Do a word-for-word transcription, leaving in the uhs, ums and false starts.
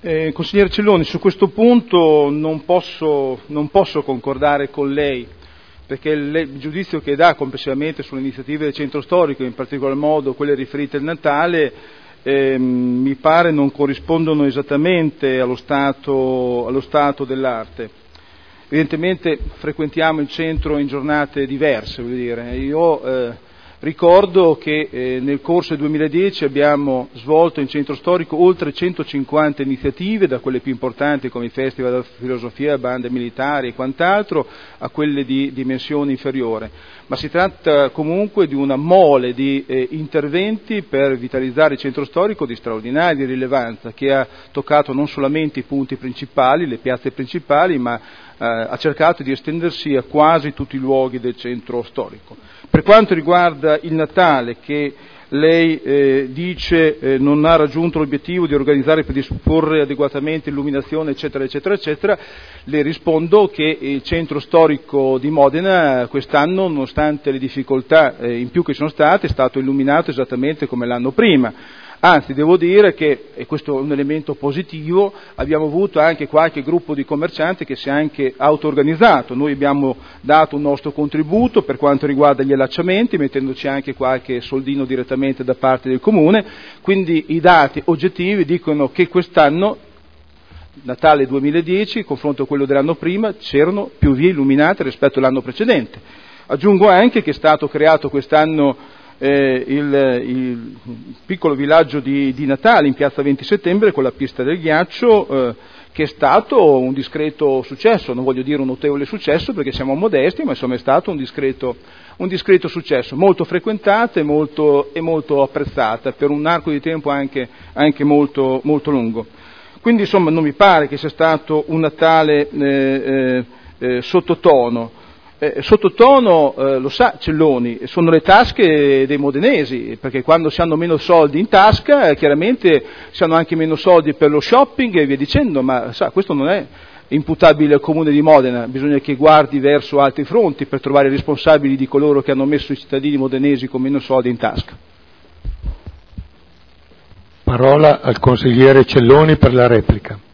Eh, consigliere Celloni, su questo punto non posso, non posso concordare con lei, perché il, il giudizio che dà complessivamente sulle iniziative del centro storico, in particolar modo quelle riferite al Natale, eh, mi pare non corrispondono esattamente allo stato, allo stato dell'arte. Evidentemente frequentiamo il centro in giornate diverse, voglio dire. Io eh, ricordo che eh, nel corso del duemiladieci abbiamo svolto in centro storico oltre centocinquanta iniziative, da quelle più importanti come i festival della filosofia, bande militari e quant'altro, a quelle di dimensione inferiore. Ma si tratta comunque di una mole di eh, interventi per vitalizzare il centro storico di straordinaria rilevanza, che ha toccato non solamente i punti principali, le piazze principali, ma eh, ha cercato di estendersi a quasi tutti i luoghi del centro storico. Per quanto riguarda il Natale, che lei eh, dice eh, non ha raggiunto l'obiettivo di organizzare per disporre adeguatamente illuminazione, eccetera, eccetera, eccetera, le rispondo che il centro storico di Modena quest'anno, nonostante le difficoltà eh, in più che sono state, è stato illuminato esattamente come l'anno prima. Anzi, devo dire che, e questo è un elemento positivo, abbiamo avuto anche qualche gruppo di commercianti che si è anche auto-organizzato. Noi abbiamo dato un nostro contributo per quanto riguarda gli allacciamenti, mettendoci anche qualche soldino direttamente da parte del Comune, quindi i dati oggettivi dicono che quest'anno, Natale duemiladieci, in confronto a quello dell'anno prima, c'erano più vie illuminate rispetto all'anno precedente. Aggiungo anche che è stato creato quest'anno Eh, il, il piccolo villaggio di, di Natale in piazza venti settembre con la pista del ghiaccio, eh, che è stato un discreto successo, non voglio dire un notevole successo perché siamo modesti, ma insomma è stato un discreto, un discreto successo, molto frequentata e molto, e molto apprezzata per un arco di tempo anche, anche molto, molto lungo. Quindi insomma non mi pare che sia stato un Natale eh, eh, eh, sottotono. Eh, sottotono, eh, lo sa Celloni, sono le tasche dei modenesi, perché quando si hanno meno soldi in tasca, eh, chiaramente si hanno anche meno soldi per lo shopping e via dicendo, ma sa, questo non è imputabile al Comune di Modena, bisogna che guardi verso altri fronti per trovare i responsabili di coloro che hanno messo i cittadini modenesi con meno soldi in tasca. Parola al consigliere Celloni per la replica.